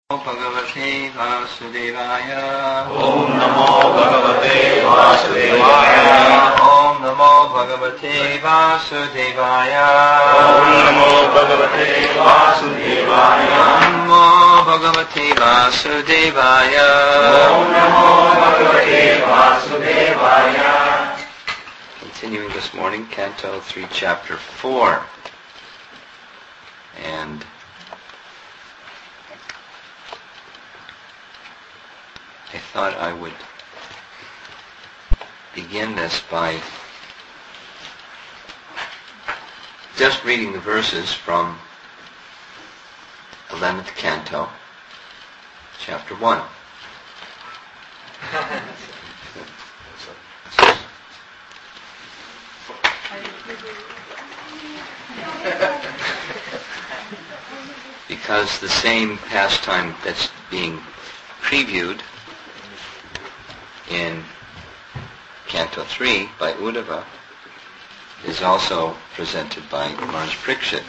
Bhagavate Vasudevaya. Om Namo Bhagavate Vasudevaya. Om Namo Bhagavate Vasudevaya. Om Namo Bhagavate Vasudevaya. Namo Bhagavate Vasudevaya. Om Namo Bhagavate Vasudevaya. Continuing this morning, Canto 3, Chapter 4. And I thought I would begin this by just reading the verses from 11th Canto, Chapter 1. Because the same pastime that's being previewed in Canto 3 by Uddhava is also presented by Maharaj Parikshit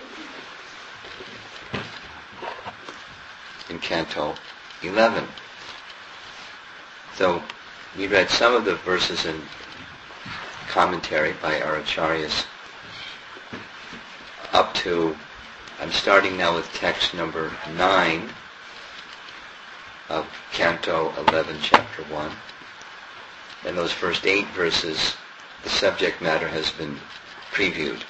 in Canto 11. So we read some of the verses in commentary by our acharyas up to, I'm starting now with text number 9 of Canto 11, Chapter 1. And those first 8 verses, the subject matter has been previewed.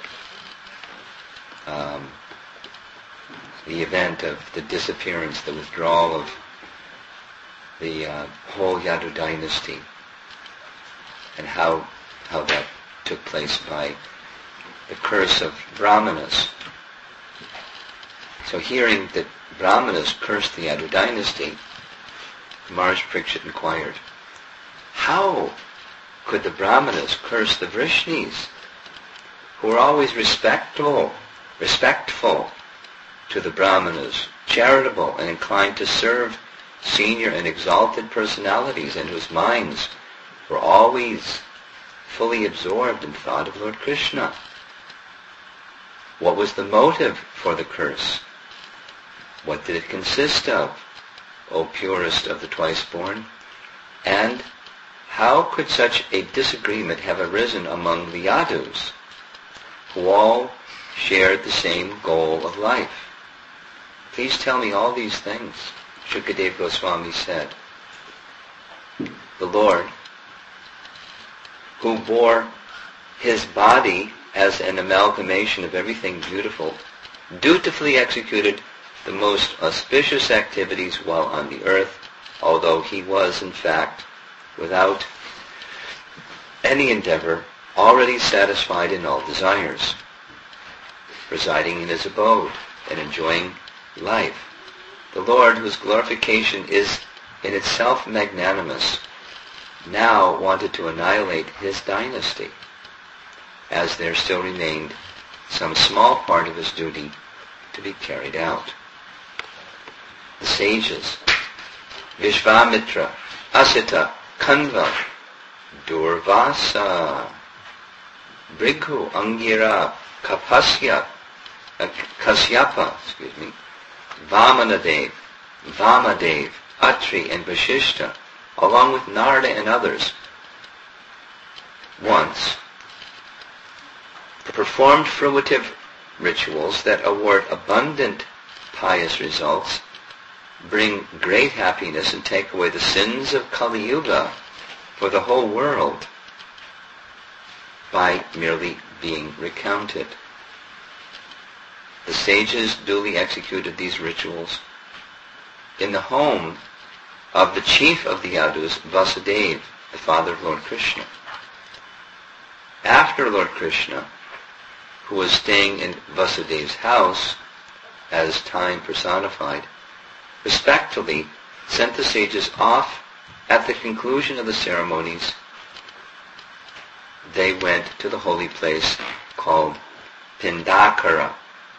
The event of the disappearance, the withdrawal of the whole Yadu dynasty, and how that took place by the curse of Brahmanas. So hearing that Brahmanas cursed the Yadu dynasty, Maharaj Parikshit inquired, how could the Brahmanas curse the Vrishnis, who were always respectful to the Brahmanas, charitable and inclined to serve senior and exalted personalities, and whose minds were always fully absorbed in thought of Lord Krishna? What was the motive for the curse? What did it consist of, O purest of the twice-born? And how could such a disagreement have arisen among the Yadus, who all shared the same goal of life? Please tell me all these things, Shukadeva Goswami said. The Lord, who bore his body as an amalgamation of everything beautiful, dutifully executed the most auspicious activities while on the earth, although he was, in fact, without any endeavor, already satisfied in all desires, residing in his abode and enjoying life. The Lord, whose glorification is in itself magnanimous, now wanted to annihilate his dynasty, as there still remained some small part of his duty to be carried out. The sages, Vishvamitra, Asita, Kanva, Durvasa, Brighu, Angira, Kasyapa, Vamadev, Atri, and Vashishta, along with Narada and others, once performed fruitive rituals that award abundant pious results, bring great happiness, and take away the sins of Kali Yuga for the whole world by merely being recounted. The sages duly executed these rituals in the home of the chief of the Yadus, Vasudeva, the father of Lord Krishna. After Lord Krishna, who was staying in Vasudeva's house as time personified, respectfully sent the sages off at the conclusion of the ceremonies. They went to the holy place called Pindakara.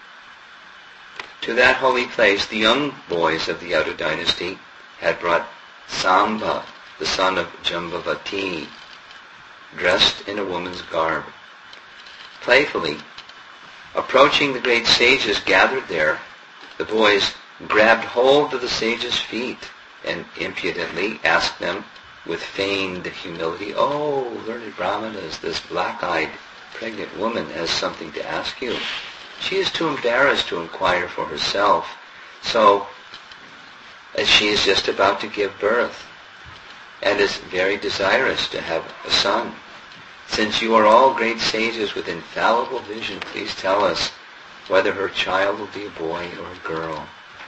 To that holy place, the young boys of the Yadu dynasty had brought Samba, the son of Jambavati, dressed in a woman's garb. Playfully, approaching the great sages gathered there, the boys grabbed hold of the sages' feet and impudently asked them with feigned humility, "Oh, learned Brahmanas, this black-eyed pregnant woman has something to ask you. She is too embarrassed to inquire for herself, so as she is just about to give birth and is very desirous to have a son. Since you are all great sages with infallible vision, please tell us whether her child will be a boy or a girl."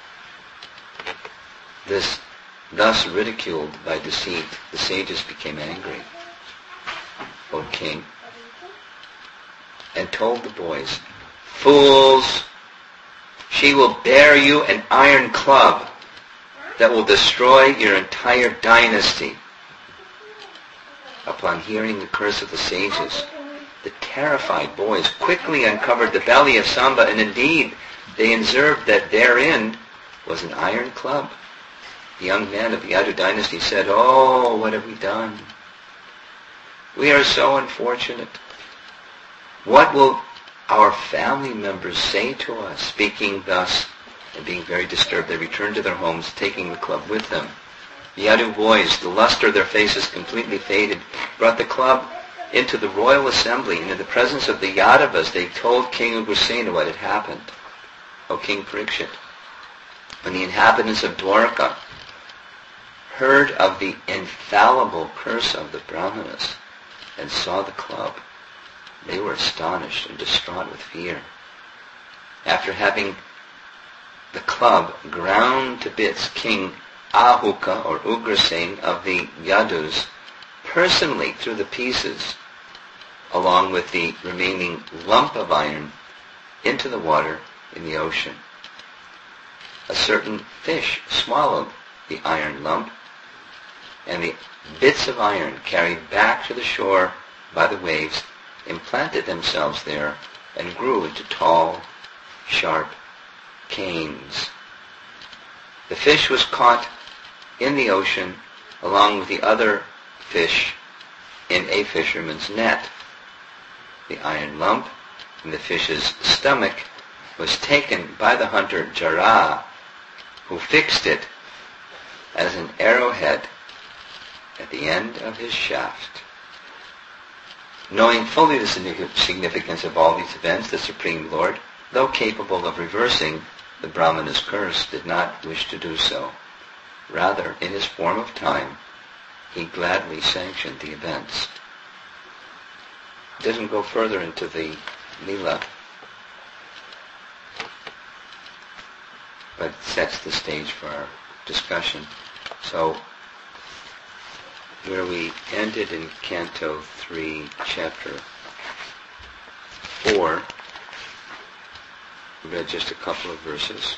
Thus ridiculed by deceit, the sages became angry, O king, and told the boys, "Fools, she will bear you an iron club that will destroy your entire dynasty." Upon hearing the curse of the sages, the terrified boys quickly uncovered the belly of Samba, and indeed they observed that therein was an iron club. The young man of the Yadu dynasty said, "Oh, what have we done? We are so unfortunate. What will our family members say to us?" Speaking thus and being very disturbed, they returned to their homes, taking the club with them. The Yadu boys, the luster of their faces completely faded, brought the club into the royal assembly, and in the presence of the Yadavas, they told King Ugrasena what had happened. O King Parikshit, when the inhabitants of Dwarka heard of the infallible curse of the Brahmanas and saw the club, they were astonished and distraught with fear. After having the club ground to bits, King Ahuka, or Ugrasen, of the Yadus, personally threw the pieces, along with the remaining lump of iron, into the water in the ocean. A certain fish swallowed the iron lump, and the bits of iron carried back to the shore by the waves implanted themselves there and grew into tall, sharp canes. The fish was caught in the ocean along with the other fish in a fisherman's net. The iron lump in the fish's stomach was taken by the hunter Jara, who fixed it as an arrowhead at the end of his shaft. Knowing fully the significance of all these events, the Supreme Lord, though capable of reversing the Brahmana's curse, did not wish to do so. Rather, in his form of time, he gladly sanctioned the events. It doesn't go further into the Leela, but sets the stage for our discussion. So, where we ended in Canto 3, Chapter 4, we read just a couple of verses.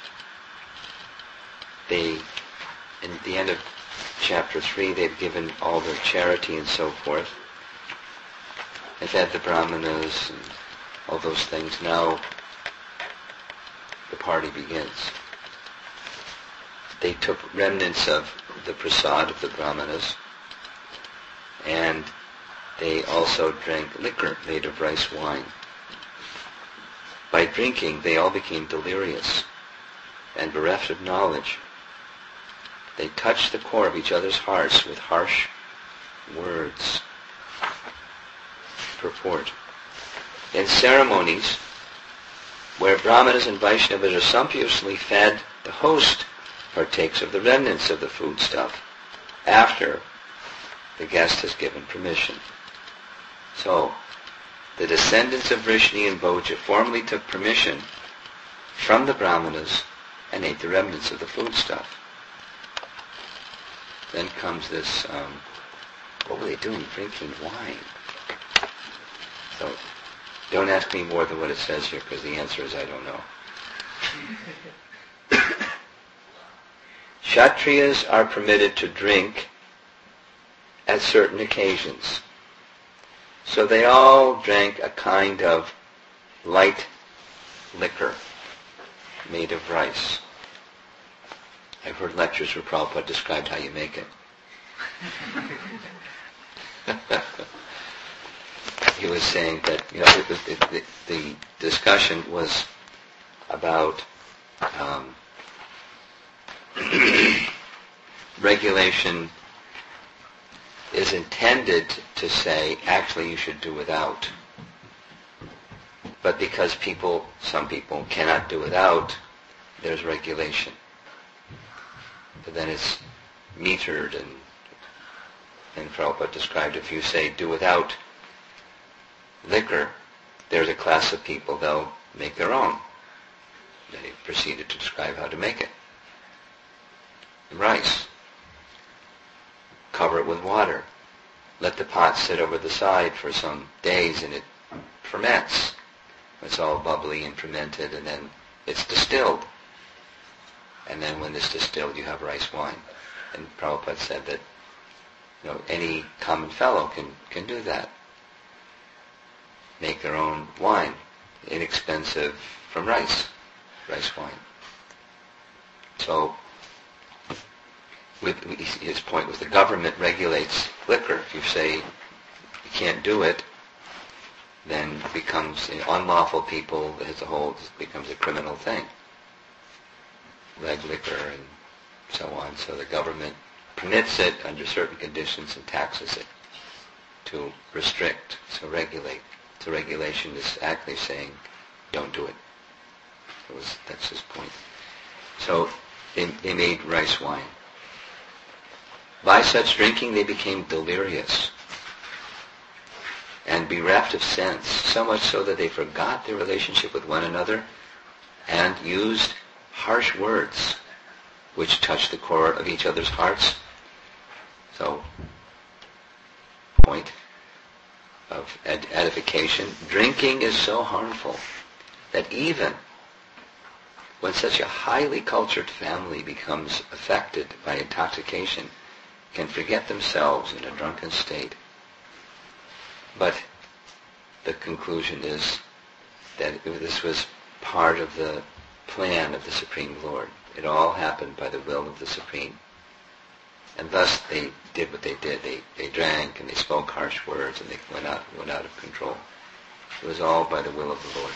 In the end of Chapter 3, they've given all their charity and so forth. They've had the Brahmanas and all those things. Now, the party begins. They took remnants of the prasad of the Brahmanas, and they also drank liquor made of rice wine. By drinking, they all became delirious and bereft of knowledge. They touched the core of each other's hearts with harsh words. Purport. In ceremonies where Brahmanas and Vaishnavas are sumptuously fed, the host partakes of the remnants of the foodstuff after the guest has given permission. So, the descendants of Vrishni and Bhoja formally took permission from the Brahmanas and ate the remnants of the foodstuff. Then comes this, what were they doing? Drinking wine. So, don't ask me more than what it says here, because the answer is I don't know. Kshatriyas are permitted to drink at certain occasions. So they all drank a kind of light liquor made of rice. I've heard lectures where Prabhupada described how you make it. He was saying that, the discussion was about regulation is intended to say, actually you should do without. But because some people cannot do without, there's regulation. But then it's metered, and Prabhupada described, if you say do without liquor, there's a class of people, they'll make their own. Then he proceeded to describe how to make it. Rice. Cover it with water. Let the pot sit over the side for some days and it ferments. It's all bubbly and fermented, and then it's distilled. And then when it's distilled, you have rice wine. And Prabhupada said that any common fellow can do that. Make their own wine, inexpensive from rice wine. So, his point was the government regulates liquor. If you say you can't do it, then it becomes unlawful people as a whole. It becomes a criminal thing. Red liquor and so on. So the government permits it under certain conditions and taxes it to restrict, so regulate. So regulation is actually saying, don't do it. That's his point. So they made rice wine. By such drinking they became delirious and bereft of sense, so much so that they forgot their relationship with one another and used harsh words which touched the core of each other's hearts. So, point of edification. Drinking is so harmful that even when such a highly cultured family becomes affected by intoxication, can forget themselves in a drunken state. But the conclusion is that this was part of the plan of the Supreme Lord. It all happened by the will of the Supreme. And thus they did what they did. They drank and they spoke harsh words and they went out of control. It was all by the will of the Lord.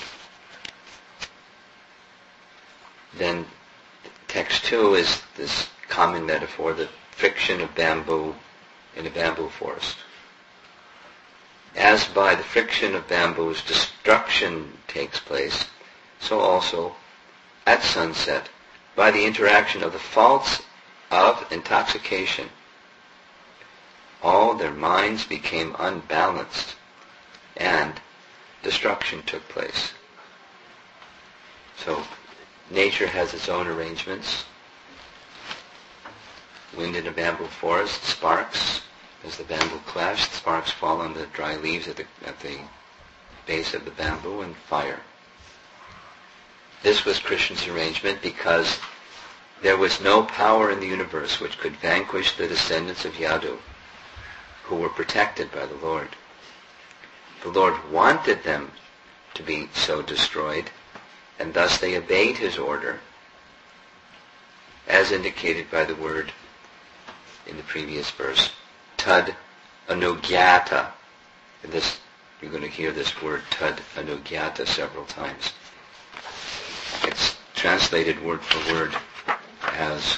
Then text 2 is this common metaphor, the friction of bamboo in a bamboo forest. As by the friction of bamboos destruction takes place, so also at sunset, by the interaction of the faults of intoxication, all their minds became unbalanced and destruction took place. So nature has its own arrangements. Wind in a bamboo forest, sparks. As the bamboo clashed, sparks fall on the dry leaves at the base of the bamboo, and fire. This was Krishna's arrangement because there was no power in the universe which could vanquish the descendants of Yadu, who were protected by the Lord. The Lord wanted them to be so destroyed, and thus they obeyed his order, as indicated by the word in the previous verse, tad anugyata. And this, you're going to hear this word tad anugyata several times. It's translated word for word as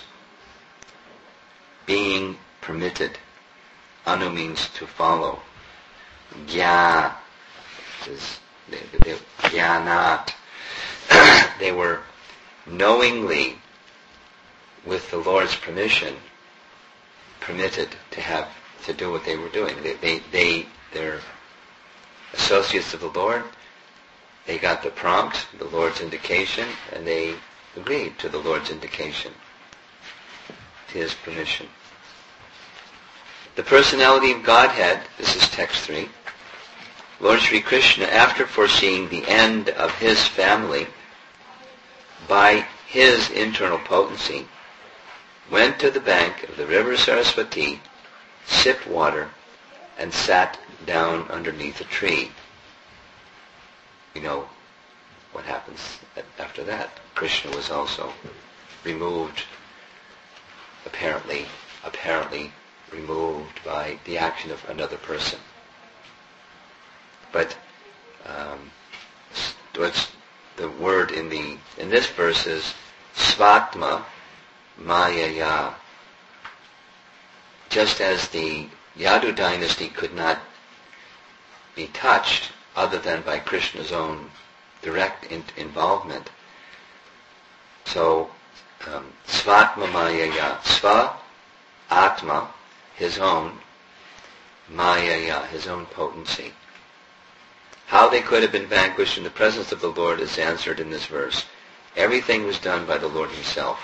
being permitted. Anu means to follow. Gya is gyanat. They were knowingly, with the Lord's permission, permitted to do what they were doing. They're associates of the Lord. They got the prompt, the Lord's indication, and they agreed to the Lord's indication, to his permission. The personality of Godhead, this is text 3, Lord Sri Krishna, after foreseeing the end of his family by his internal potency, went to the bank of the river Saraswati, sipped water, and sat down underneath a tree. We know what happens after that. Krishna was also removed, apparently removed by the action of another person. But what's the word in this verse is svatma, Mayaya. Just as the Yadu dynasty could not be touched other than by Krishna's own direct involvement. So, Svatma Mayaya, Sva, Atma, his own, Mayaya, his own potency. How they could have been vanquished in the presence of the Lord is answered in this verse. Everything was done by the Lord himself,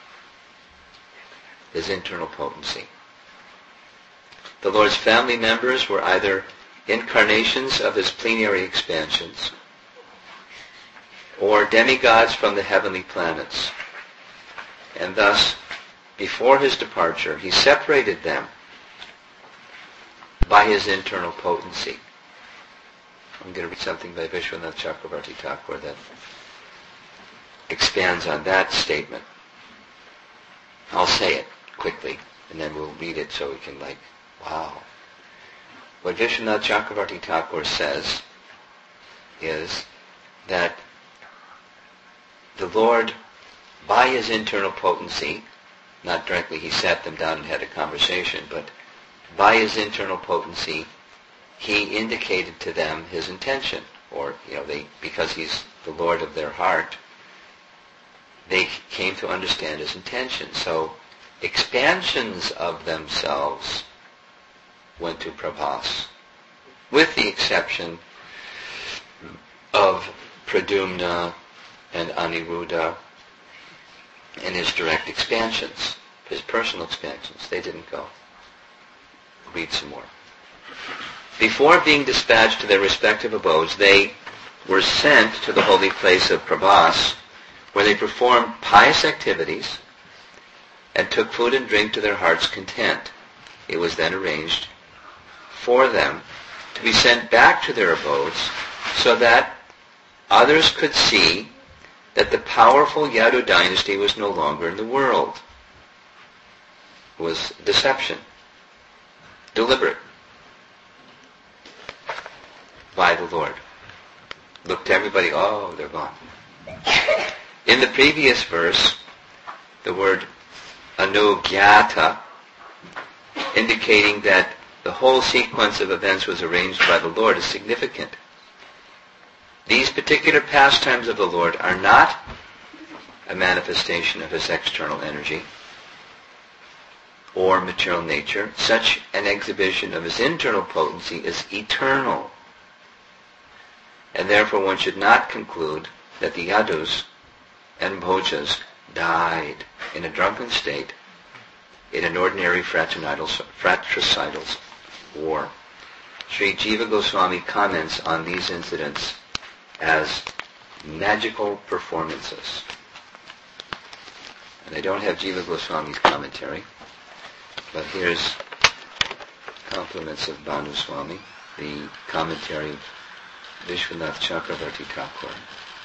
his internal potency. The Lord's family members were either incarnations of his plenary expansions or demigods from the heavenly planets. And thus, before his departure, he separated them by his internal potency. I'm going to read something by Vishwanath Chakravarti Thakur that expands on that statement. I'll say it quickly, and then we'll read it so we can wow. What Vishwanath Chakravarti Thakur says is that the Lord, by his internal potency, not directly he sat them down and had a conversation, but by his internal potency, he indicated to them his intention, or because he's the Lord of their heart, they came to understand his intention. So expansions of themselves went to Prabhas, with the exception of Pradyumna and Aniruddha and his direct expansions, his personal expansions. They didn't go. Read some more. Before being dispatched to their respective abodes, they were sent to the holy place of Prabhas, where they performed pious activities and took food and drink to their heart's content. It was then arranged for them to be sent back to their abodes so that others could see that the powerful Yadu dynasty was no longer in the world. It was deception, deliberate by the Lord. Look to everybody, oh, they're gone. In the previous verse, the word anugyata, indicating that the whole sequence of events was arranged by the Lord, is significant. These particular pastimes of the Lord are not a manifestation of his external energy or material nature. Such an exhibition of his internal potency is eternal. And therefore one should not conclude that the Yadus and Bhojas died in a drunken state in an ordinary fratricidal war. Sri Jiva Goswami comments on these incidents as magical performances. And I don't have Jiva Goswami's commentary, but here's compliments of Bhanu Swami, the commentary of Vishwanath Chakravarti Thakur.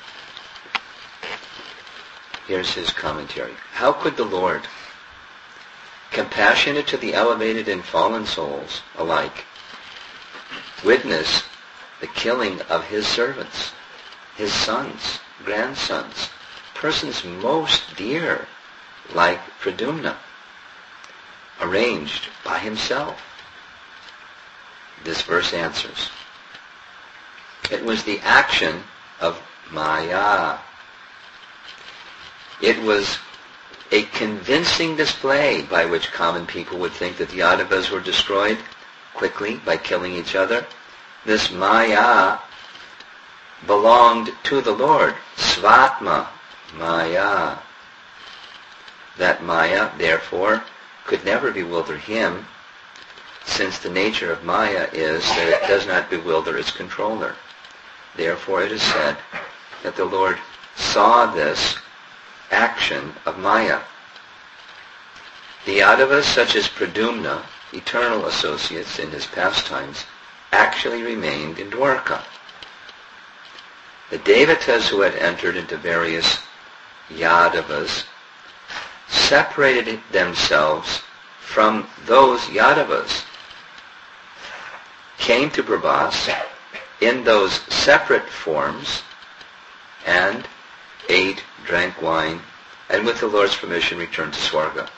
Here's his commentary. How could the Lord, compassionate to the elevated and fallen souls alike, witness the killing of his servants, his sons, grandsons, persons most dear, like Pradyumna, arranged by himself? This verse answers. It was the action of Maya. It was a convincing display by which common people would think that the Yadavas were destroyed quickly by killing each other. This Maya belonged to the Lord. Svatma Maya. That Maya, therefore, could never bewilder him, since the nature of Maya is that it does not bewilder its controller. Therefore it is said that the Lord saw this action of Maya. The Yadavas, such as Pradyumna, eternal associates in his pastimes, actually remained in Dwarka. The Devatas who had entered into various Yadavas separated themselves from those Yadavas, came to Prabhas in those separate forms, and ate, drank wine, and with the Lord's permission returned to Swarga.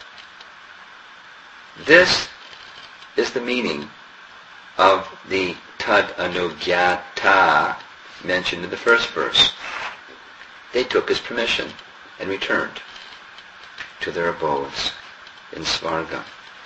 This is the meaning of the tad anugyata mentioned in the first verse. They took his permission and returned to their abodes in Svarga.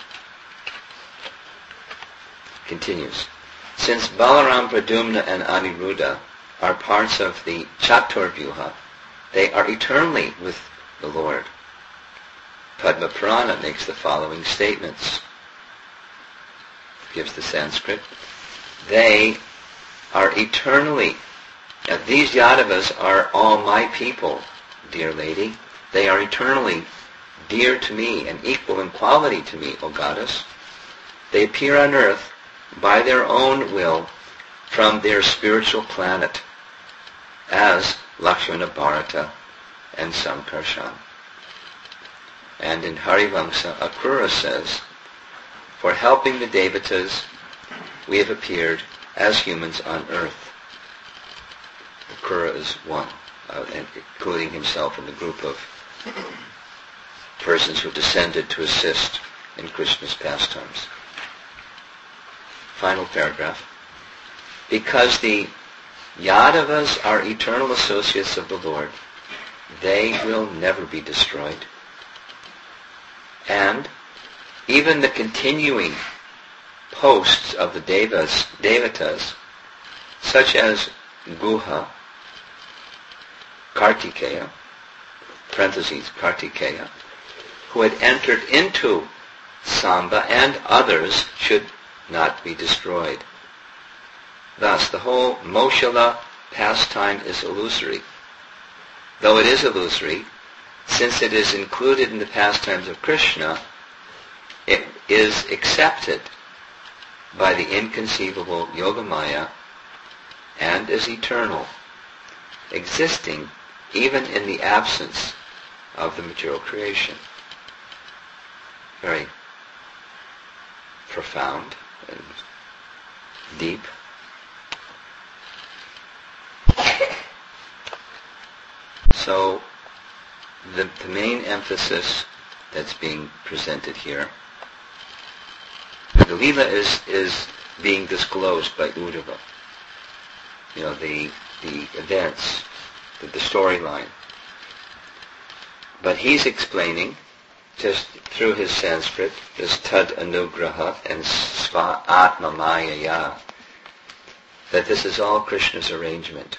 Continues. Since Balaram, Pradyumna, and Aniruddha are parts of the Chaturvyuha, they are eternally with the Lord. Padma Purana makes the following statements. Gives the Sanskrit. They are eternally, these Yadavas are all my people, dear lady. They are eternally dear to me and equal in quality to me, O goddess. They appear on earth by their own will from their spiritual planet as Lakshmana Bharata and Sankarshan. And in Harivamsa, Akrura says, for helping the Devatas, we have appeared as humans on earth. Akrura is one, including himself in the group of persons who descended to assist in Krishna's pastimes. Final paragraph. Because the Yadavas are eternal associates of the Lord, they will never be destroyed. And even the continuing posts of the Devatas, such as Guha, Kartikeya, parentheses, Kartikeya, who had entered into Samba and others should not be destroyed. Thus, the whole Moshala pastime is illusory. Though it is illusory, since it is included in the pastimes of Krishna, it is accepted by the inconceivable Yogamaya and is eternal, existing even in the absence of the material creation. Very profound and deep. So the main emphasis that's being presented here, the Leela is being disclosed by Uddhava. The events, the storyline. But he's explaining, just through his Sanskrit, this tad anugraha and sva atma mayaya, that this is all Krishna's arrangement.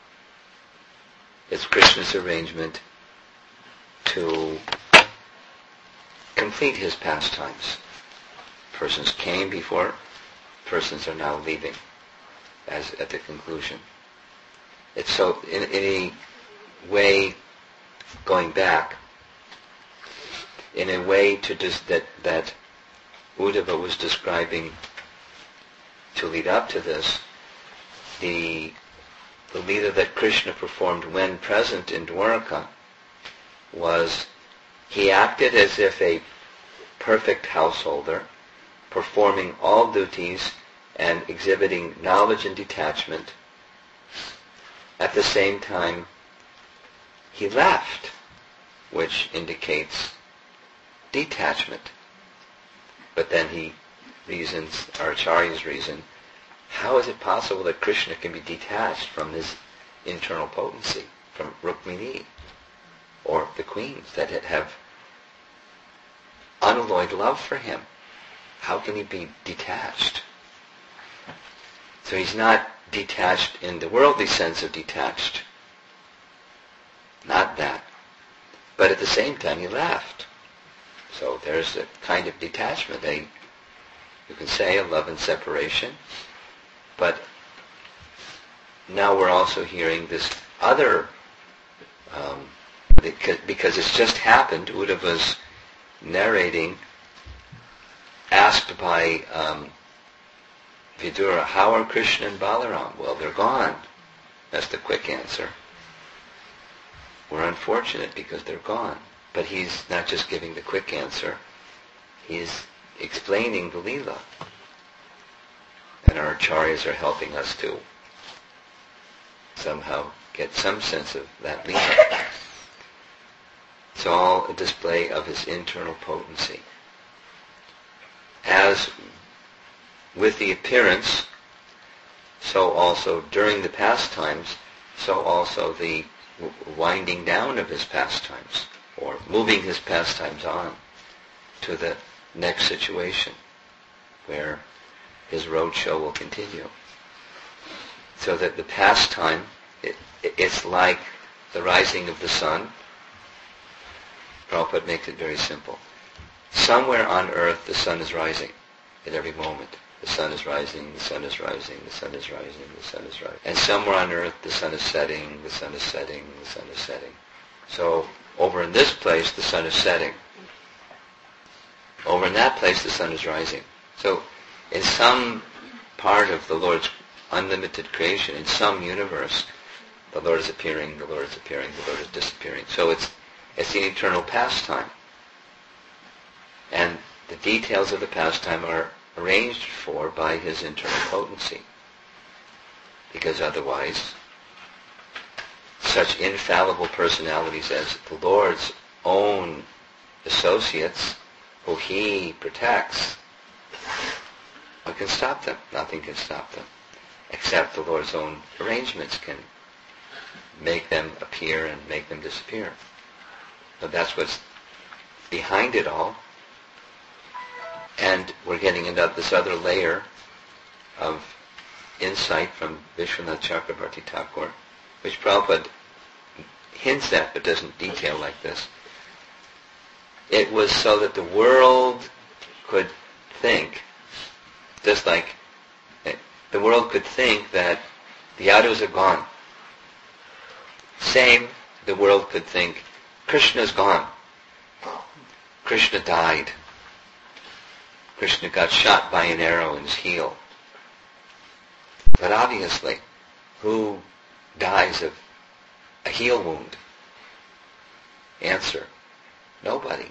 It's Krishna's arrangement to complete his pastimes. Persons came before, persons are now leaving, as at the conclusion. It's so, in a way, going back, in a way to that Uddhava was describing to lead up to this, the Leela that Krishna performed when present in Dwaraka was, he acted as if a perfect householder, performing all duties and exhibiting knowledge and detachment. At the same time, he left, which indicates detachment. But then he reasons, our Acharyas reason, how is it possible that Krishna can be detached from his internal potency, from Rukmini, or the queens that have unalloyed love for him? How can he be detached? So he's not detached in the worldly sense of detached. Not that. But at the same time he left. So there's a kind of detachment, you can say a love and separation. But now we're also hearing this other, because it's just happened, Uddhava's narrating, asked by Vidura, how are Krishna and Balaram? Well, they're gone. That's the quick answer. We're unfortunate because they're gone. But he's not just giving the quick answer. He's explaining the Leela. And our Acharyas are helping us to somehow get some sense of that Leela. It's all a display of his internal potency. As with the appearance, so also during the pastimes, so also the winding down of his pastimes, or moving his pastimes on to the next situation where his roadshow will continue. So that the pastime, it's like the rising of the sun. Prabhupada makes it very simple. Somewhere on earth the sun is rising at every moment. The sun is rising, the sun is rising, the sun is rising, the sun is rising. And somewhere on earth the sun is setting, the sun is setting, the sun is setting. So over in this place the sun is setting. Over in that place the sun is rising. So in some part of the Lord's unlimited creation, in some universe, the Lord is appearing, the Lord is appearing, the Lord is disappearing. So it's an eternal pastime. And the details of the pastime are arranged for by his internal potency. Because otherwise, such infallible personalities as the Lord's own associates, who he protects, what can stop them? Nothing can stop them, except the Lord's own arrangements can make them appear and make them disappear. But that's what's behind it all. And we're getting into this other layer of insight from Vishwanath Chakrabarti Thakur, which Prabhupada hints at but doesn't detail like this. It was so that the world could think, just like the world could think that the Yadus are gone. Same, the world could think, Krishna's gone. Krishna died. Krishna got shot by an arrow in his heel. But obviously, who dies of a heel wound? Answer, nobody.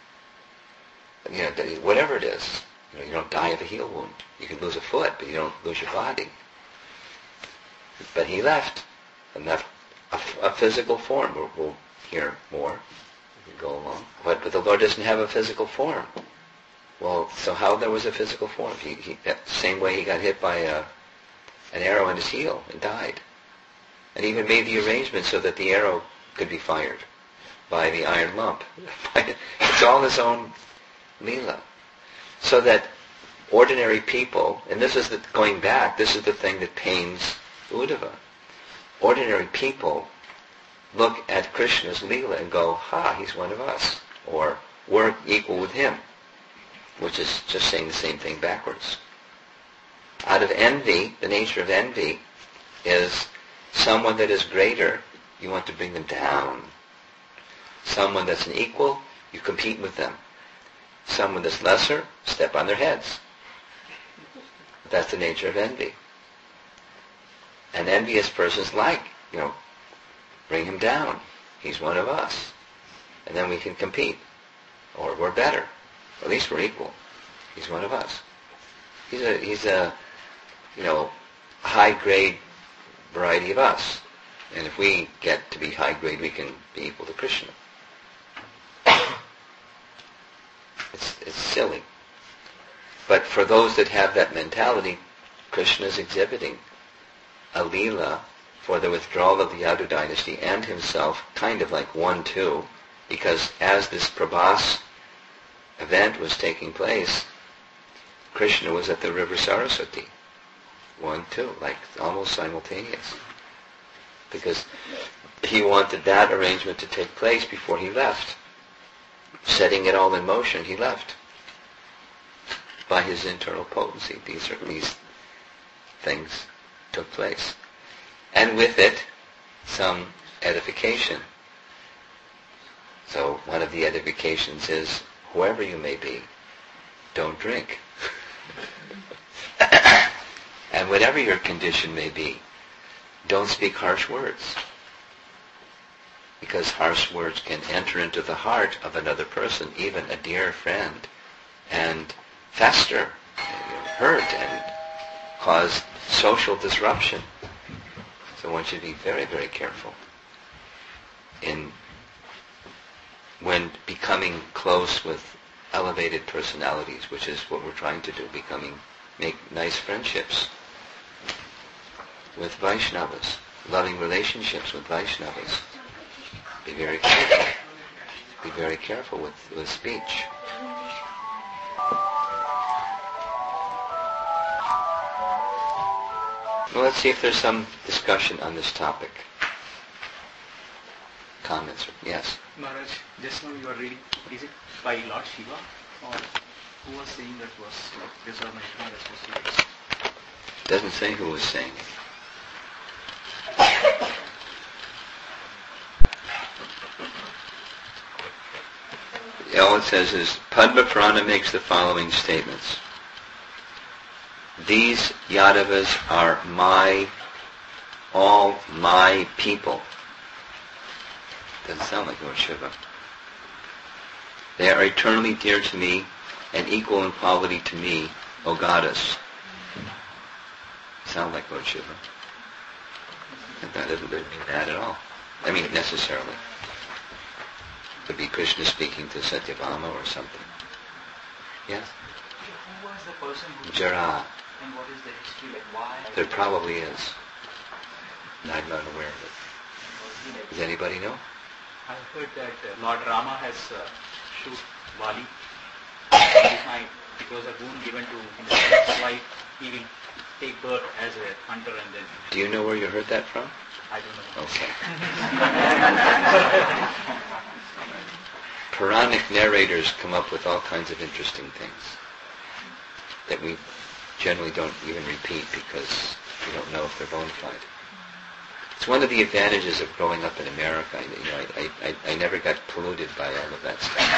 Whatever it is, you don't die of a heel wound. You can lose a foot, but you don't lose your body. But he left, and left a physical form. We'll hear more as we go along. But the Lord doesn't have a physical form. Well, so how there was a physical form? That same way he got hit by an arrow in his heel and died. And even made the arrangement so that the arrow could be fired by the iron lump. It's all his own Leela. So that ordinary people, and this is going back, this is the thing that pains Uddhava. Ordinary people look at Krishna's Leela and go, he's one of us. Or, we're equal with him. Which is just saying the same thing backwards. Out of envy, the nature of envy is someone that is greater, you want to bring them down. Someone that's an equal, you compete with them. Someone that's lesser, step on their heads. That's the nature of envy. An envious person's like, bring him down. He's one of us. And then we can compete. Or we're better. At least we're equal. He's one of us. He's a high-grade variety of us. And if we get to be high-grade, we can be equal to Krishna. It's silly. But for those that have that mentality, Krishna is exhibiting a Leela for the withdrawal of the Yadu dynasty and himself, kind of like 1-2, because as this Prabhas event was taking place, Krishna was at the river Saraswati. 1-2, like almost simultaneous. Because he wanted that arrangement to take place before he left. Setting it all in motion, he left. By his internal potency, these things took place. And with it, some edification. So one of the edifications is, whoever you may be, don't drink. And whatever your condition may be, don't speak harsh words. Because harsh words can enter into the heart of another person, even a dear friend, and fester, and hurt, and cause social disruption. So one should be very, very careful in when becoming close with elevated personalities, which is what we're trying to do, make nice friendships with Vaishnavas, loving relationships with Vaishnavas. Be very careful. Be very careful with speech. Well, let's see if there's some discussion on this topic. Comments? Yes? Maharaj, just now you are reading, is it by Lord Shiva? Or who was saying that was this or Mahatma associates? Doesn't say who was saying it. All it says is, Padma Purana makes the following statements. These Yadavas are all my people. Doesn't sound like Lord Shiva. They are eternally dear to me and equal in quality to me, O Goddess. Sound like Lord Shiva. That doesn't mean that at all. I mean, necessarily. Could be Krishna speaking to Satyabhama or something. Yes? Who was the person who... Jara. And what is the history, like why? There probably is. I'm not aware of it. Does anybody know? I heard that Lord Rama has shoot Vali. It was a boon given to him. That's why he will take birth as a hunter and then... Do you know where you heard that from? I don't know. Okay. Puranic narrators come up with all kinds of interesting things that we generally don't even repeat because we don't know if they're bona fide. It's one of the advantages of growing up in America. I never got polluted by all of that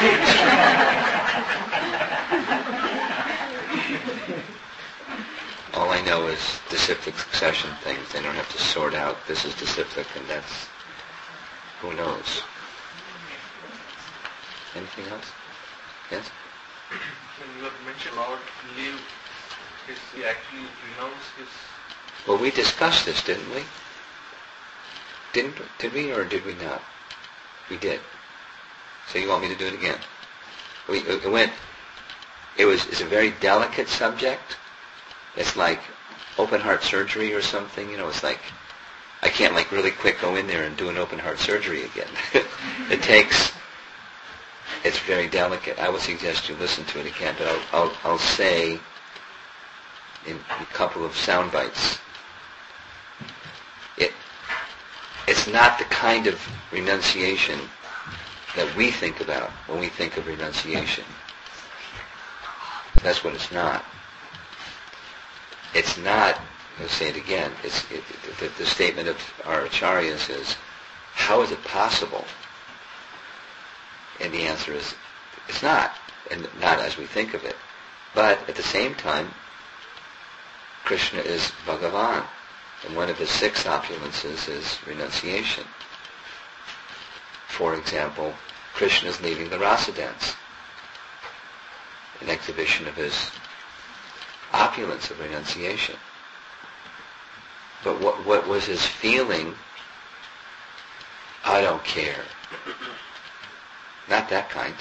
stuff. All I know is disciplic succession things. I don't have to sort out this is disciplic and that's... Who knows? Anything else? Yes? When you had mentioned Lord Liu, he actually renounced his... Well, we discussed this, didn't we? Did we or did we not? We did. So you want me to do it again? It's a very delicate subject. It's like open heart surgery or something. It's like I can't really quick go in there and do an open heart surgery again. It's very delicate. I would suggest you listen to it again, but I'll say in a couple of sound bites. It's not the kind of renunciation that we think about when we think of renunciation. That's what it's not. It's not, I'll say it again, the statement of our acharyas is, how is it possible? And the answer is, it's not, and not as we think of it. But at the same time, Krishna is Bhagavan, and one of his 6 opulences is renunciation. For example, Krishna is leaving the rasa dance, an exhibition of his opulence of renunciation. But what was his feeling? I don't care. Not that kind.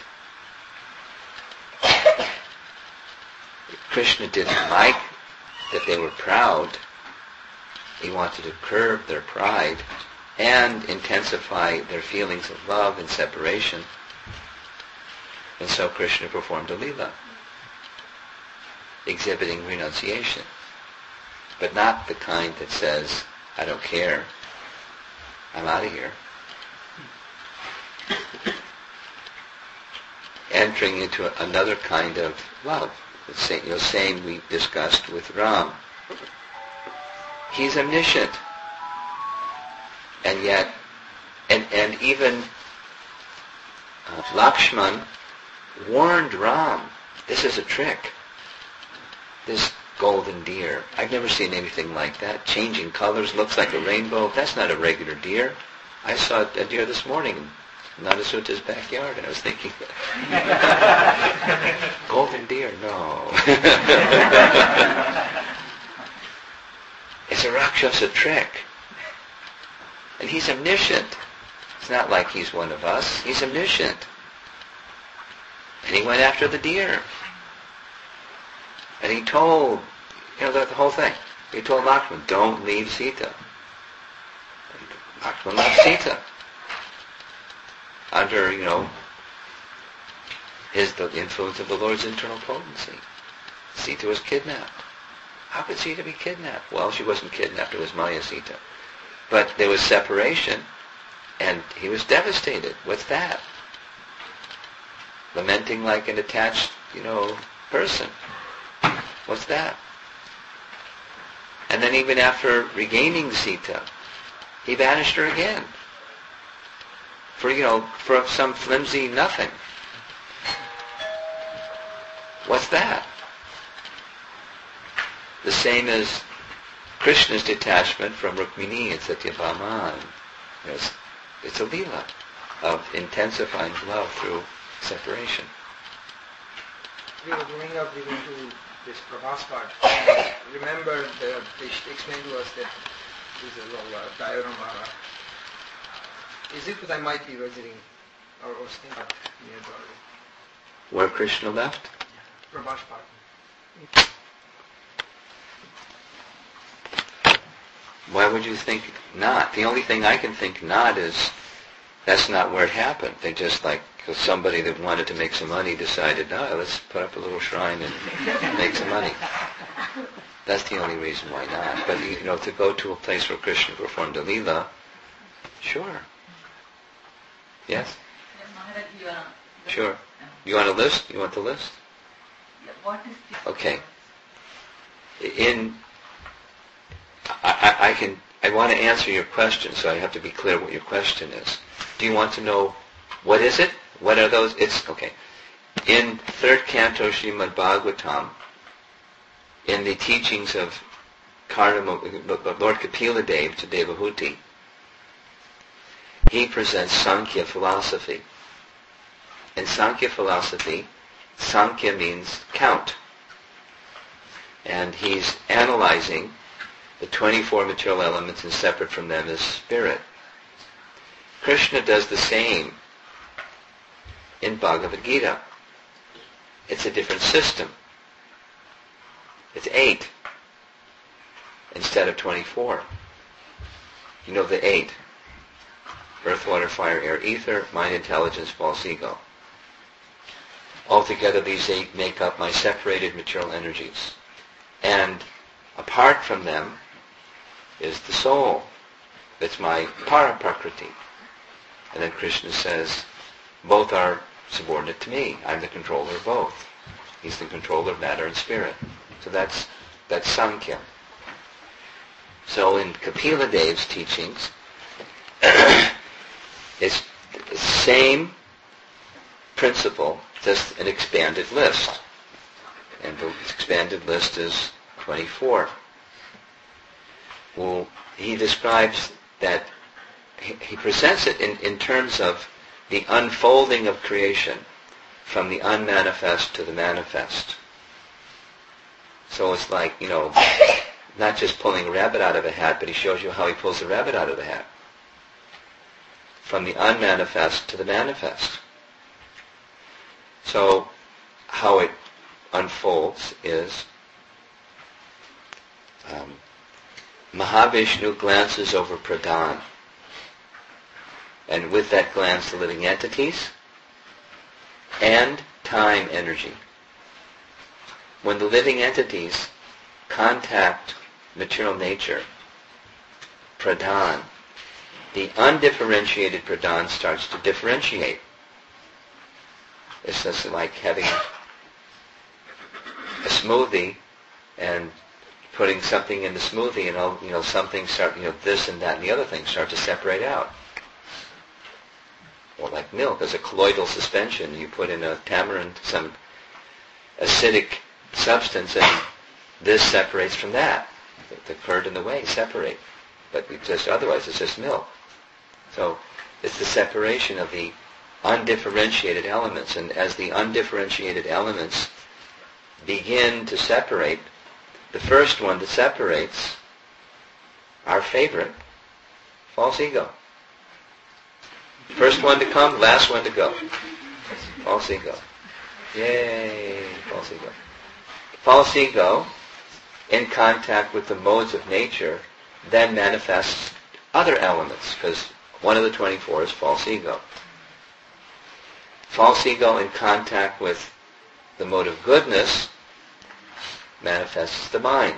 Krishna didn't like that they were proud. He wanted to curb their pride and intensify their feelings of love and separation. And so Krishna performed a lila, exhibiting renunciation. But not the kind that says, I don't care, I'm out of here. Entering into another kind of love. The same we discussed with Ram. He's omniscient. And yet, and even Lakshman warned Ram, this is a trick. This golden deer. I've never seen anything like that. Changing colors, looks like a rainbow. That's not a regular deer. I saw a deer this morning in Nadasuta's backyard, and I was thinking, golden deer, no. It's a Rakshasa trick. And he's omniscient. It's not like he's one of us. He's omniscient. And he went after the deer. And he told, the whole thing. He told Lakshman, don't leave Sita. Lakshman left Sita. Under, the influence of the Lord's internal potency. Sita was kidnapped. How could Sita be kidnapped? Well, she wasn't kidnapped. It was Maya Sita. But there was separation, and he was devastated. What's that? Lamenting like an attached, person. What's that? And then even after regaining Sita, he banished her again. For some flimsy nothing. What's that? The same as Krishna's detachment from Rukmini and Satyabhama. It's a lila of intensifying love through separation. We were growing up, we went to this Prabhas part. Remember, they explained to us that there's a little diorama. Is it that I might be visiting or staying nearby? Where Krishna left? Prabhas part. Why would you think not? The only thing I can think not is that's not where it happened. They just somebody that wanted to make some money decided, let's put up a little shrine and make some money. That's the only reason why not. But to go to a place where Krishna performed a lila, sure. Yes? Sure. You want a list? You want the list? What is the... Okay. I want to answer your question, so I have to be clear what your question is. Do you want to know what is it? What are those? It's okay. In 3rd canto Srimad Bhagavatam, in the teachings of Lord Kapila Dev to Devahuti, he presents Sankhya philosophy. In Sankhya philosophy, Sankhya means count. And he's analyzing the 24 material elements, and separate from them is spirit. Krishna does the same in Bhagavad Gita. It's a different system. It's 8 instead of 24. The 8. Earth, water, fire, air, ether, mind, intelligence, false ego. Altogether these 8 make up my separated material energies. And apart from them is the soul. It's my para-prakriti. And then Krishna says, both are subordinate to me. I'm the controller of both. He's the controller of matter and spirit. So that's Sankhya. So in Kapila Dev's teachings, it's the same principle, just an expanded list. And the expanded list is 24. Well, he describes that, he presents it in terms of the unfolding of creation from the unmanifest to the manifest. So it's like, not just pulling a rabbit out of a hat, but he shows you how he pulls the rabbit out of the hat. From the unmanifest to the manifest. So how it unfolds is Mahavishnu glances over Pradhan, and with that glance the living entities and time energy. When the living entities contact material nature, Pradhan, the undifferentiated Pradhan starts to differentiate. It's just like having a smoothie and putting something in the smoothie, and something start, this and that and the other thing start to separate out. Or like milk, as a colloidal suspension, you put in a tamarind, some acidic substance, and this separates from that. The curd and the whey separate, but otherwise it's just milk. So it's the separation of the undifferentiated elements, and as the undifferentiated elements begin to separate, the first one that separates, our favorite, false ego. First one to come, last one to go. False ego. Yay, false ego. False ego, in contact with the modes of nature, then manifests other elements, because one of the 24 is false ego. False ego in contact with the mode of goodness manifests the mind.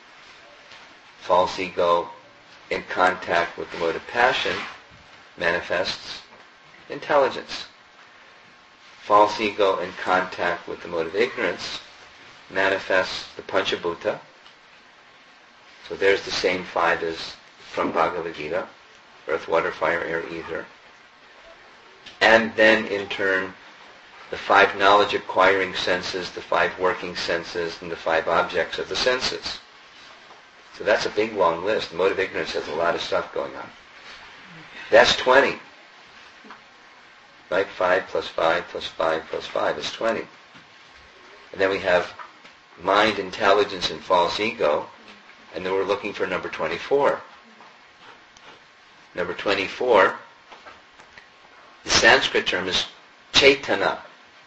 False ego in contact with the mode of passion manifests intelligence. False ego in contact with the mode of ignorance manifests the Panchabhuta. So there's the same 5 as from Bhagavad Gita: earth, water, fire, air, ether. And then in turn, the 5 knowledge acquiring senses, the 5 working senses, and the 5 objects of the senses. So that's a big long list. The mode of ignorance has a lot of stuff going on. That's 20. Right? 5 plus 5 plus 5 plus 5 is 20. And then we have mind, intelligence, and false ego. And then we're looking for number 24. Number 24, the Sanskrit term is Chaitana.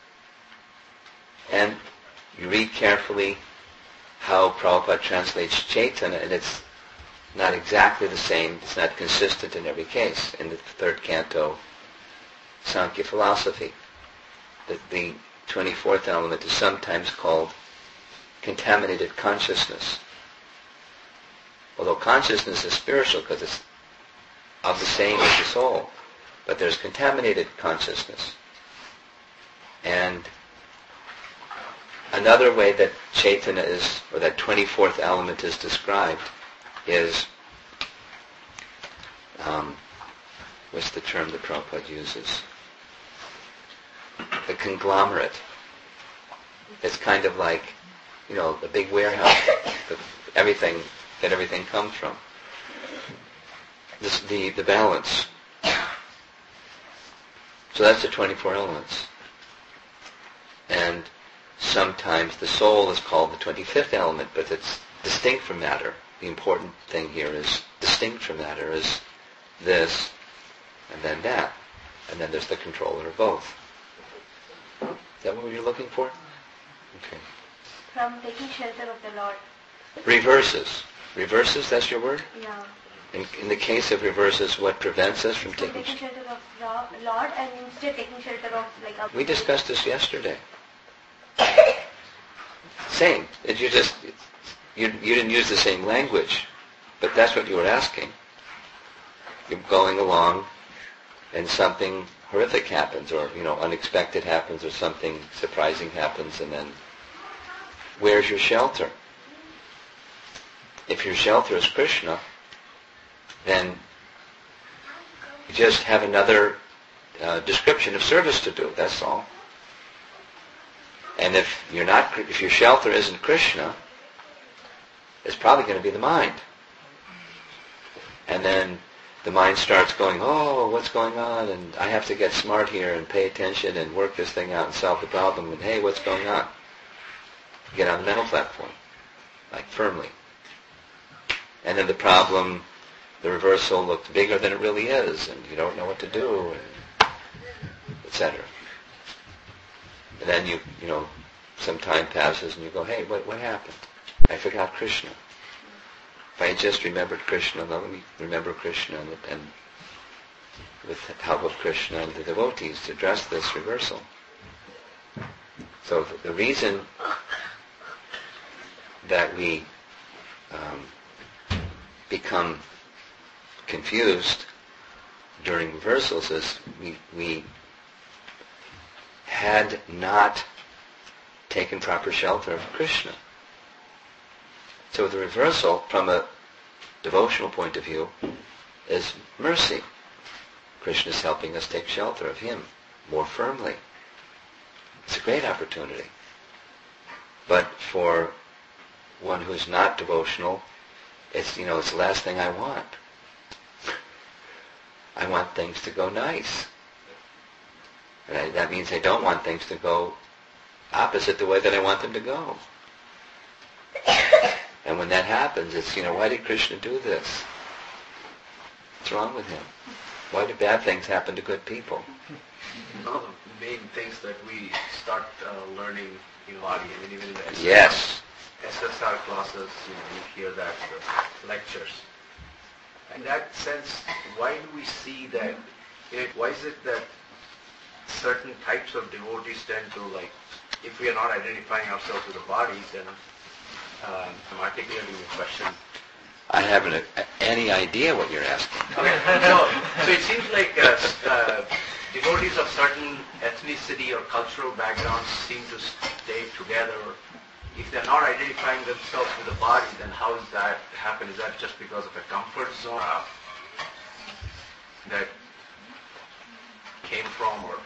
And you read carefully how Prabhupada translates Chaitana, and it's not exactly the same. It's not consistent in every case. In the 3rd canto, Sankhya philosophy, the 24th element is sometimes called contaminated consciousness. Although consciousness is spiritual because it's of the same as the soul, but there's contaminated consciousness. And another way that Chaitana is, or that 24th element is described, is, what's the term that Prabhupada uses? The conglomerate. It's kind of like, a big warehouse that everything comes from. The balance. So that's the 24 elements. And sometimes the soul is called the 25th element, but it's distinct from matter. The important thing here is distinct from matter is this, and then that. And then there's the controller of both. Is that what you're looking for? Okay. From taking shelter of the Lord. Reverses. Reverses, that's your word? Yeah. In the case of reverses, what prevents us from taking shelter of Lord and instead taking shelter of We discussed this yesterday. Same. You didn't use the same language, but that's what you were asking. You're going along, and something horrific happens, or unexpected happens, or something surprising happens, and then where's your shelter? If your shelter is Krishna, then you just have another description of service to do. That's all. And if your shelter isn't Krishna, it's probably going to be the mind. And then the mind starts going, oh, what's going on? And I have to get smart here and pay attention and work this thing out and solve the problem. And hey, what's going on? Get on the mental platform, like firmly. And then the problem, the reversal looks bigger than it really is, and you don't know what to do, etc. And then some time passes and you go, hey, what happened? I forgot Krishna. If I had just remembered Krishna, let me remember Krishna and with the help of Krishna and the devotees to address this reversal. So the reason that we become confused during reversals is we had not taken proper shelter of Krishna. So the reversal, from a devotional point of view, is mercy. Krishna is helping us take shelter of Him more firmly. It's a great opportunity. But for one who's not devotional, it's the last thing I want. I want things to go nice. And that means I don't want things to go opposite the way that I want them to go. And when that happens, it's, why did Krishna do this? What's wrong with him? Why do bad things happen to good people? one of the main things that we start learning in body. I mean, even in the SSR, Yes. SSR classes, you hear that lectures. In that sense, why do we see that? Why is it that certain types of devotees tend to, like, if we are not identifying ourselves with the body, then I'm articulating the question. I haven't any idea what you're asking. Okay. So it seems like devotees of certain ethnicity or cultural backgrounds seem to stay together. If they're not identifying themselves with the body, then how does that happen? Is that just because of a comfort zone that came from, or?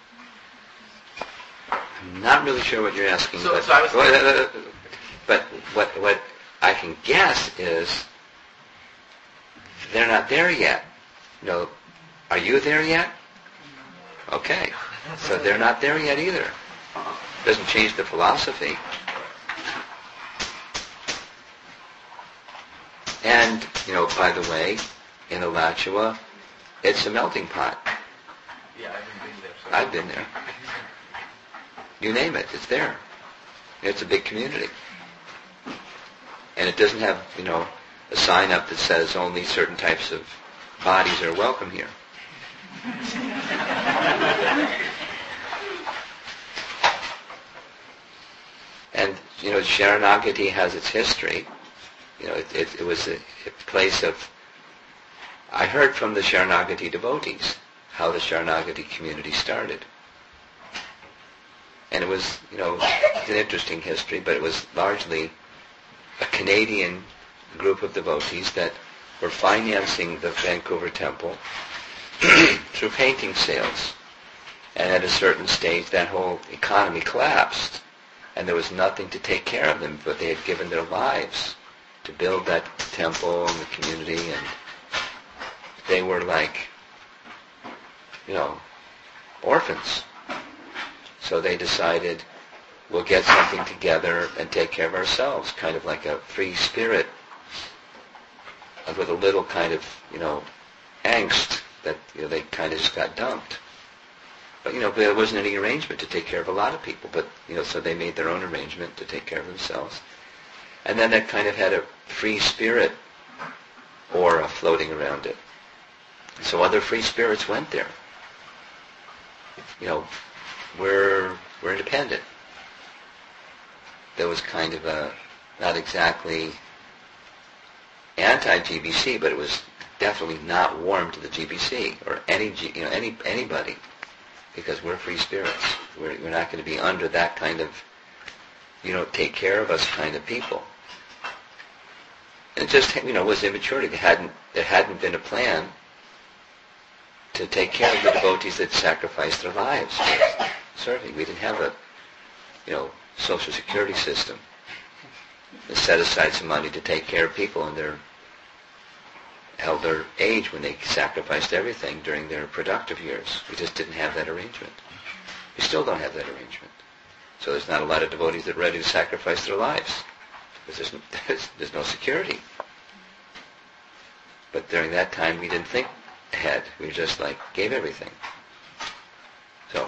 I'm not really sure what you're asking. So but, I was but what I can guess is they're not there yet. Are you there yet? Okay. So they're not there yet either. Doesn't change the philosophy. And, by the way, in Alachua, it's a melting pot. Yeah, I haven't been there. So. I've been there. You name it, it's there. It's a big community. And it doesn't have, a sign up that says only certain types of bodies are welcome here. And, Sharanagati has its history. It was a place of... I heard from the Sharanagati devotees how the Sharanagati community started. And it was, it's an interesting history, but it was largely a Canadian group of devotees that were financing the Vancouver temple through painting sales. And at a certain stage, that whole economy collapsed. And there was nothing to take care of them, but they had given their lives to build that temple and the community, and they were like, orphans. So they decided, we'll get something together and take care of ourselves, kind of like a free spirit, with a little kind of, angst that they kind of just got dumped. But there wasn't any arrangement to take care of a lot of people. But so they made their own arrangement to take care of themselves, and then that kind of had a free spirit aura floating around it. So other free spirits went there. We're independent. There was kind of a, not exactly anti-GBC, but it was definitely not warm to the GBC or anybody, because we're free spirits. We're not going to be under that kind of, take care of us kind of people. It just, was immaturity. There hadn't been a plan to take care of the devotees that sacrificed their lives. Certainly, we didn't have a, social security system that set aside some money to take care of people in their elder age when they sacrificed everything during their productive years. We just didn't have that arrangement. We still don't have that arrangement. So there's not a lot of devotees that are ready to sacrifice their lives, because there's no security. But during that time, we didn't think ahead. We just gave everything. So,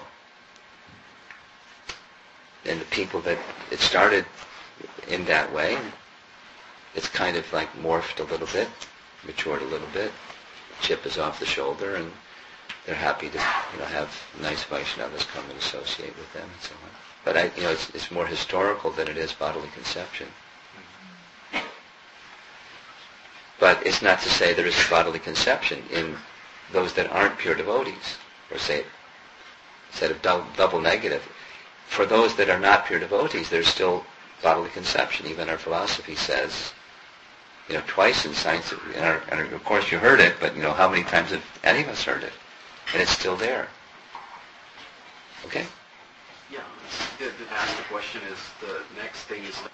and the people that it started in that way, it's kind of morphed a little bit, matured a little bit. Chip is off the shoulder, and they're happy to have nice Vaishnavas come and associate with them and so on. But it's more historical than it is bodily conception. But it's not to say there is bodily conception in those that aren't pure devotees, or say, instead of double negative, for those that are not pure devotees, there's still bodily conception. Even our philosophy says, twice in science, and of course you heard it, but how many times have any of us heard it? And it's still there. Okay? Yeah, to ask the question is, the next thing is,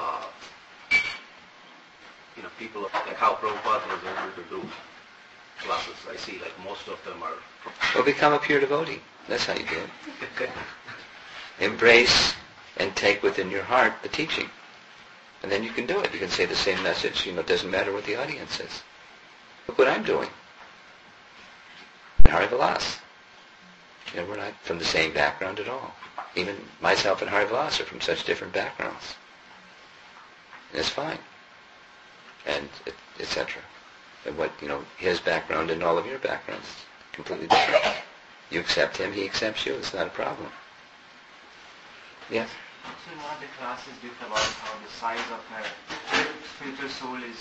people like how Prabhupada was able to do classes. I see most of them are... Well, become a pure devotee. That's how you do it. Embrace and take within your heart the teaching. And then you can do it. You can say the same message. It doesn't matter what the audience is. Look what I'm doing. Harivilas. we're not from the same background at all. Even myself and Haridas are from such different backgrounds. And it's fine. And etc. And what, his background and all of your backgrounds is completely different. You accept him, he accepts you. It's not a problem. Yes? So in one of the classes you talked about how the size of a spiritual soul is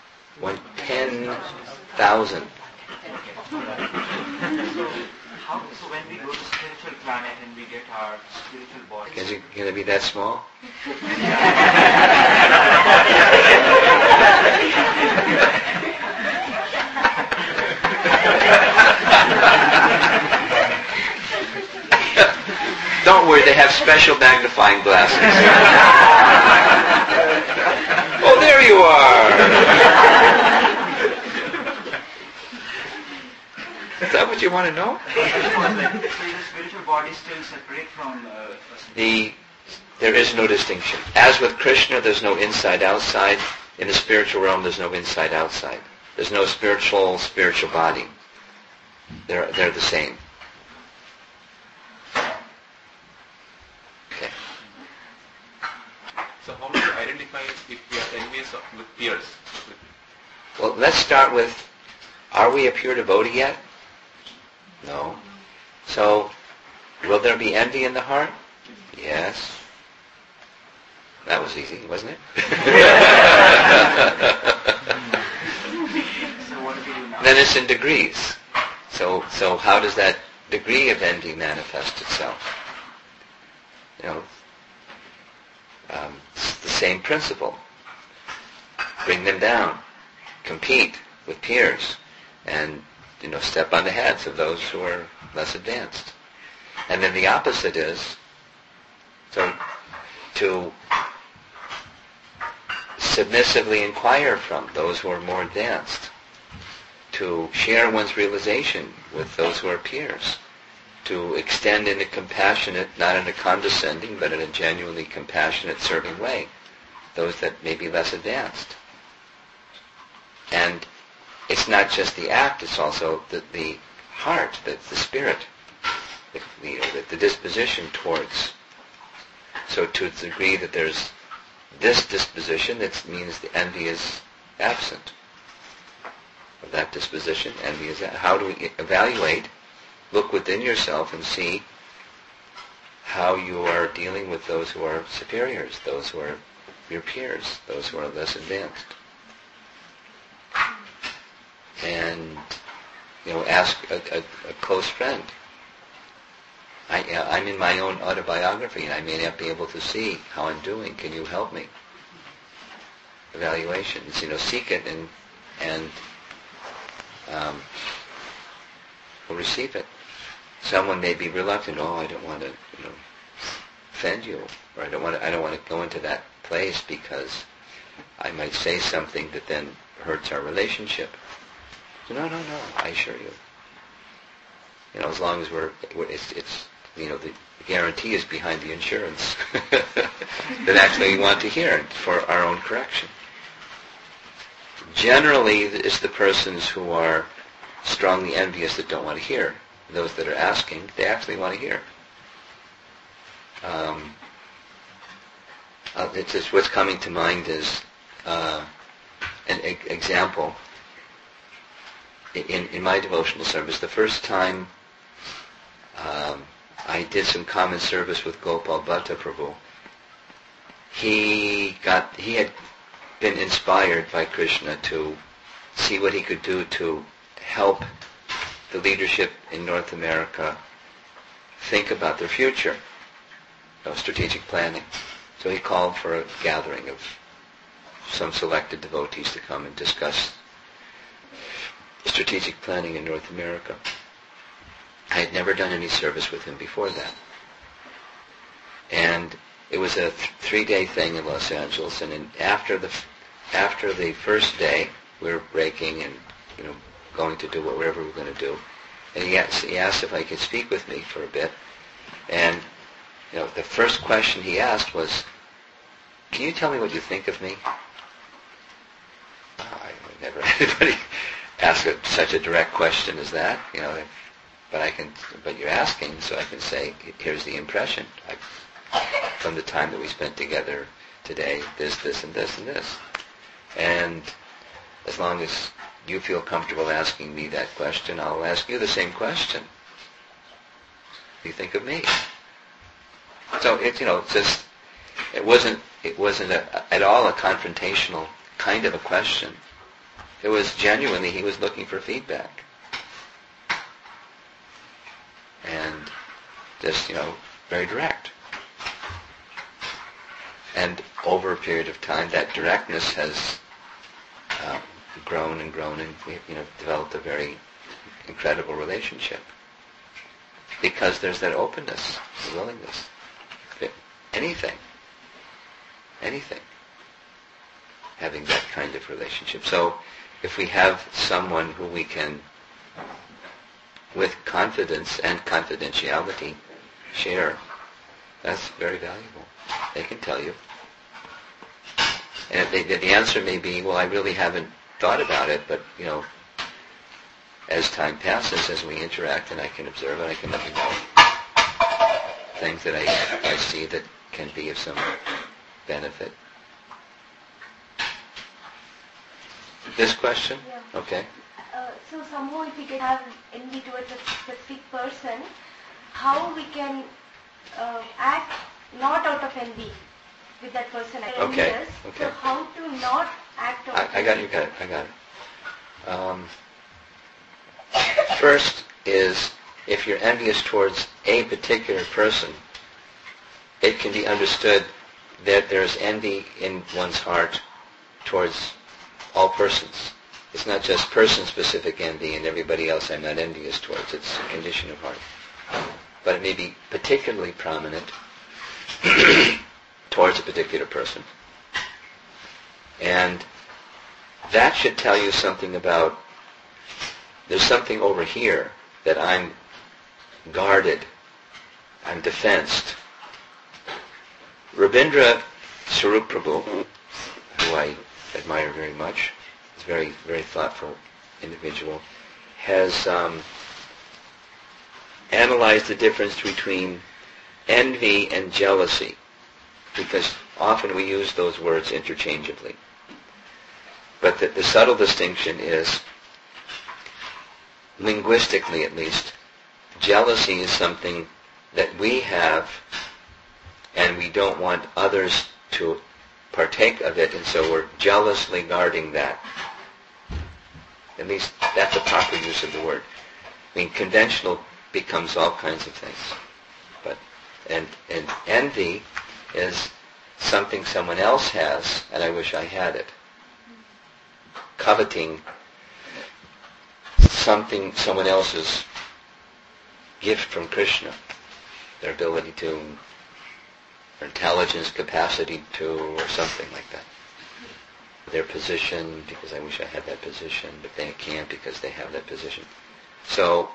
10,000. So when we go to spiritual planet and we get our spiritual body, Is it going to be that small? Don't worry, they have special magnifying glasses. Oh, there you are! Is that what you want to know? so the spiritual body is still separate from There is no distinction. As with Krishna, there's no inside-outside. In the spiritual realm, there's no inside-outside. There's no spiritual body. They're the same. Okay. So how do you identify if we are enemies with peers? Well, let's start with, are we a pure devotee yet? No. So, will there be envy in the heart? Yes. That was easy, wasn't it? So what do we do now? Then it's in degrees. So how does that degree of envy manifest itself? It's the same principle. Bring them down. Compete with peers. And, step on the heads of those who are less advanced. And then the opposite is, to submissively inquire from those who are more advanced, to share one's realization with those who are peers, to extend in a compassionate, not in a condescending, but in a genuinely compassionate, serving way, those that may be less advanced. And it's not just the act, it's also the heart, the spirit, the disposition towards. So to the degree that there's this disposition, it means the envy is absent. Of that disposition, envy is absent. How do we evaluate? Look within yourself and see how you are dealing with those who are superiors, those who are your peers, those who are less advanced. And, ask a close friend. I'm in my own autobiography and I may not be able to see how I'm doing. Can you help me? Evaluations, seek it and will receive it. Someone may be reluctant. Oh, I don't want to, offend you, or I don't want to go into that place because I might say something that then hurts our relationship. So, no, I assure you. As long as it's the guarantee is behind the insurance that actually we want to hear for our own correction. Generally, it's the persons who are strongly envious that don't want to hear. Those that are asking, they actually want to hear. It's just what's coming to mind is an example. In my devotional service, the first time I did some common service with Gopal Bhatta Prabhu, he had been inspired by Krishna to see what he could do to help the leadership in North America think about their future, strategic planning. So he called for a gathering of some selected devotees to come and discuss strategic planning in North America. I had never done any service with him before that. And it was a 3-day thing in Los Angeles, and after the first day, we were breaking and going to do whatever we were going to do. And he asked if I could speak with me for a bit. And the first question he asked was, "Can you tell me what you think of me?" I never had anybody ask such a direct question as that. But you're asking, so I can say, here's the impression. From the time that we spent together today, this, and this, and this. And as long as you feel comfortable asking me that question, I'll ask you the same question. What do you think of me? So it wasn't at all a confrontational kind of a question. It was genuinely, he was looking for feedback. And just, very direct. And over a period of time, that directness has grown and we've developed a very incredible relationship. Because there's that openness, the willingness. Anything. Having that kind of relationship. So if we have someone who we can, with confidence and confidentiality, share, that's very valuable. They can tell you. And the answer may be, well, I really haven't thought about it, but, as time passes, as we interact and I can observe it, I can let you know things that I see that can be of some benefit. This question? Yeah. Okay. So somehow if we can have envy towards a specific person, how we can act not out of envy with that person. Okay. So how to not act out of I got it. First is, if you're envious towards a particular person, it can be understood that there's envy in one's heart towards all persons. It's not just person-specific envy and everybody else I'm not envious towards. It's a condition of heart. But it may be particularly prominent towards a particular person. And that should tell you something about, there's something over here that I'm guarded, I'm defensed. Rabindra Swarup Prabhu, who I admire very much, is a very, very thoughtful individual, has analyzed the difference between envy and jealousy, because often we use those words interchangeably. But the subtle distinction is, linguistically at least, jealousy is something that we have and we don't want others to partake of it, and so we're jealously guarding that. At least that's a proper use of the word. I mean, conventional becomes all kinds of things. But and envy is something someone else has, and I wish I had it. Coveting something, someone else's gift from Krishna, their ability to, or intelligence, capacity to, or something like that. Their position, because I wish I had that position, but they can't because they have that position. So,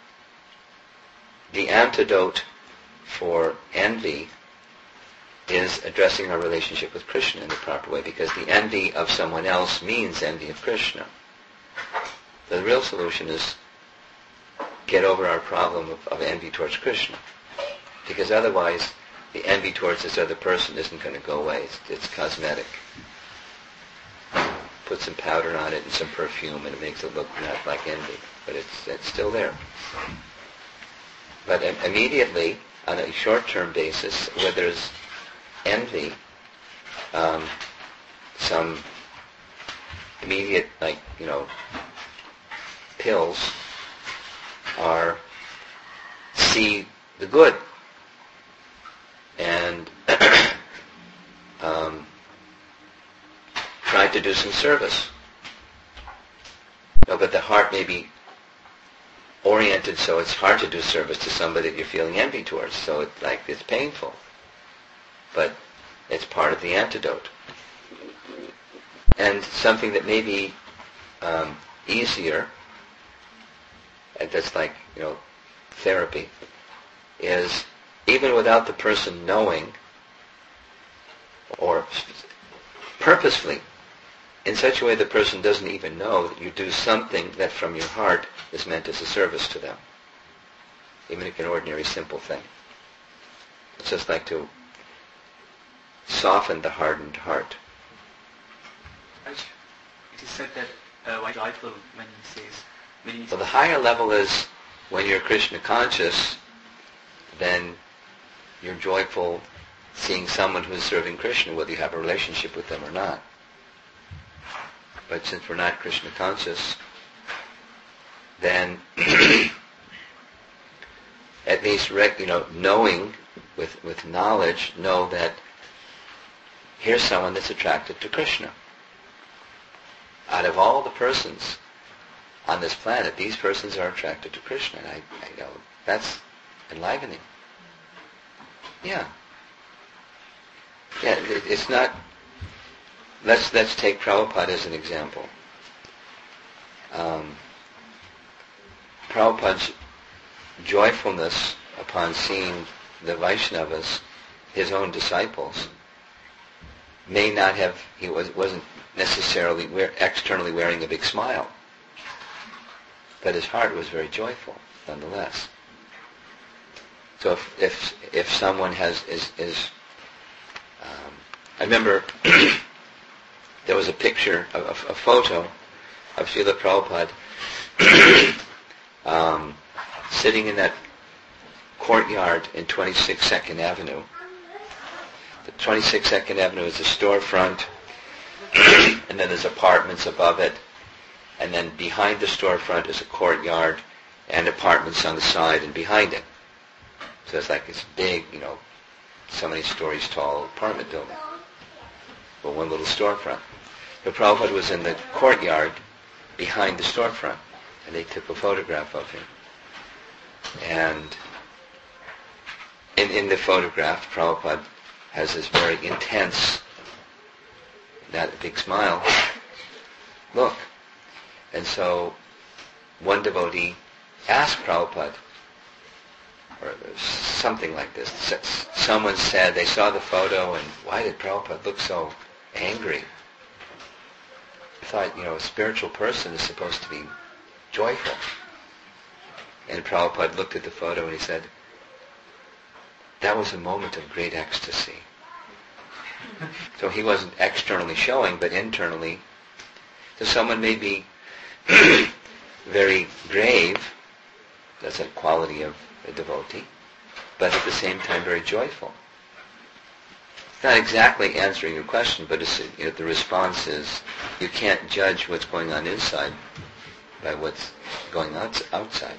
the antidote for envy is addressing our relationship with Krishna in the proper way, because the envy of someone else means envy of Krishna. The real solution is get over our problem of envy towards Krishna, because otherwise the envy towards this other person isn't going to go away. It's cosmetic. Put some powder on it and some perfume and it makes it look not like envy, but it's still there. But immediately, on a short-term basis, where there's envy, some immediate, pills are see the good and try to do some service. No, but the heart may be oriented so it's hard to do service to somebody that you're feeling envy towards, so it's painful. But it's part of the antidote. And something that may be easier, and that's like, therapy, is even without the person knowing, or purposefully, in such a way the person doesn't even know, that you do something that from your heart is meant as a service to them. even an ordinary simple thing. It's just like to soften the hardened heart. It is said that why joyful when he says, Well, the higher level is when you're Krishna conscious, then you're joyful seeing someone who's serving Krishna, whether you have a relationship with them or not. But since we're not Krishna conscious, then at least knowing with knowledge, know that here's someone that's attracted to Krishna. Out of all the persons on this planet, these persons are attracted to Krishna. And I know that's enlivening. Yeah. Yeah, it's not... Let's take Prabhupada as an example. Prabhupada's joyfulness upon seeing the Vaishnavas, his own disciples, may not have... He wasn't necessarily externally wearing a big smile. But his heart was very joyful, nonetheless. So if someone is I remember there was a picture, a photo of Srila Prabhupada sitting in that courtyard in 26 Second Avenue. The 26 Second Avenue is a storefront, and then there's apartments above it, and then behind the storefront is a courtyard and apartments on the side and behind it. So it's like this big, so many stories tall apartment building, but one little storefront. But Prabhupada was in the courtyard behind the storefront, and they took a photograph of him. And in the photograph, Prabhupada has this very intense, not a big smile, look. And so one devotee asked Prabhupada, or something like this. Someone said they saw the photo, and why did Prabhupada look so angry? I thought, a spiritual person is supposed to be joyful. And Prabhupada looked at the photo and he said, that was a moment of great ecstasy. So he wasn't externally showing, but internally. So someone may be very grave, that's a quality of a devotee, but at the same time very joyful. It's not exactly answering your question, but the response is you can't judge what's going on inside by what's going on outside.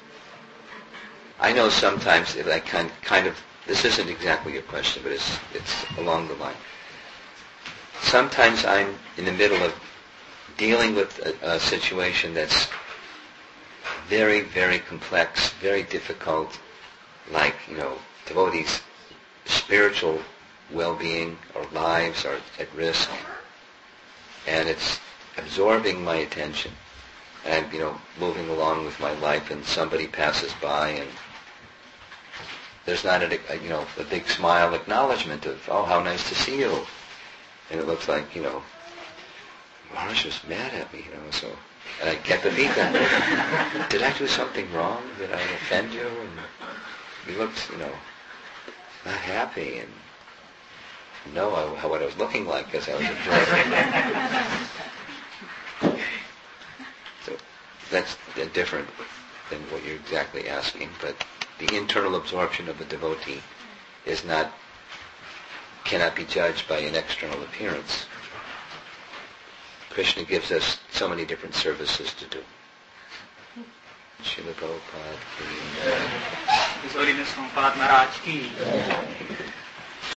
I know sometimes if I kind of, this isn't exactly your question, but it's along the line. Sometimes I'm in the middle of dealing with a situation that's very, very complex, very difficult, like, devotees' spiritual well-being or lives are at risk, and it's absorbing my attention. And I'm, moving along with my life, and somebody passes by, and there's not a big smile acknowledgement of, oh, how nice to see you. And it looks like, Maharaj was mad at me, so... And I get the feedback. Did I do something wrong? Did I offend you? And he looked, not happy, and know what I was looking like as I was observing. So that's different than what you're exactly asking, but the internal absorption of a devotee cannot be judged by an external appearance. Krishna gives us so many different services to do. Srila Prabhupada. His Holiness Prabhupada Maharaj ki